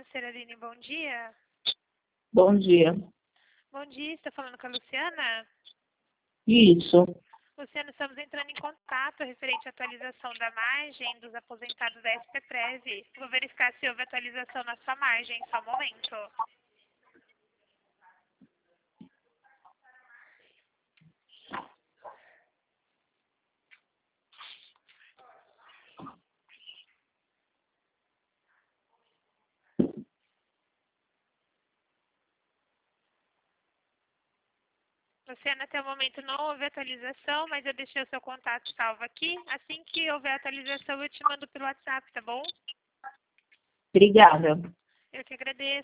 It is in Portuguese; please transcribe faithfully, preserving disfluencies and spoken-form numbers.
financeira, Aline, bom dia. Bom dia. Bom dia, estou falando com a Luciana. Isso. Luciana, estamos entrando em contato referente à atualização da margem dos aposentados da S P Prev. Vou verificar se houve atualização na sua margem, só um momento. Luciana, até o momento não houve atualização, mas eu deixei o seu contato salvo aqui. Assim que houver atualização, eu te mando pelo WhatsApp, tá bom? Obrigada. Eu que agradeço.